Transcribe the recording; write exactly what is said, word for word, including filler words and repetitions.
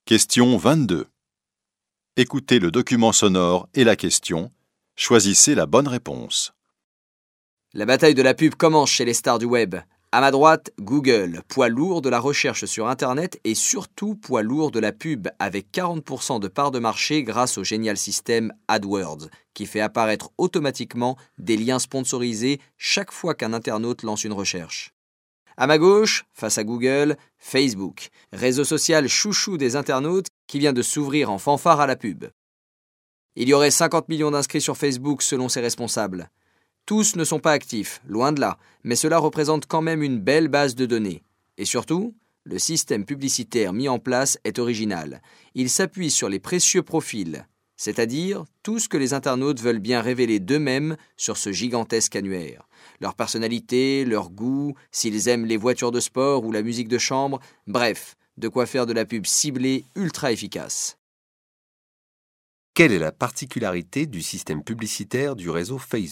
Question vingt-deux. Écoutez le document sonore et la question. Choisissez la bonne réponse. La bataille de la pub commence chez les stars du web. À ma droite, Google, poids lourd de la recherche sur Internet et surtout poids lourd de la pub avec quarante pour cent de part de marché grâce au génial système AdWords qui fait apparaître automatiquement des liens sponsorisés chaque fois qu'un internaute lance une recherche. À ma gauche, face à Google, Facebook, réseau social chouchou des internautes qui vient de s'ouvrir en fanfare à la pub. Il y aurait cinquante millions d'inscrits sur Facebook selon ses responsables. Tous ne sont pas actifs, loin de là, mais cela représente quand même une belle base de données. Et surtout, le système publicitaire mis en place est original. Il s'appuie sur les précieux profils, c'est-à-dire tout ce que les internautes veulent bien révéler d'eux-mêmes sur ce gigantesque annuaire. Leur personnalité, leur goût, s'ils aiment les voitures de sport ou la musique de chambre, bref, de quoi faire de la pub ciblée ultra efficace. Quelle est la particularité du système publicitaire du réseau Facebook ?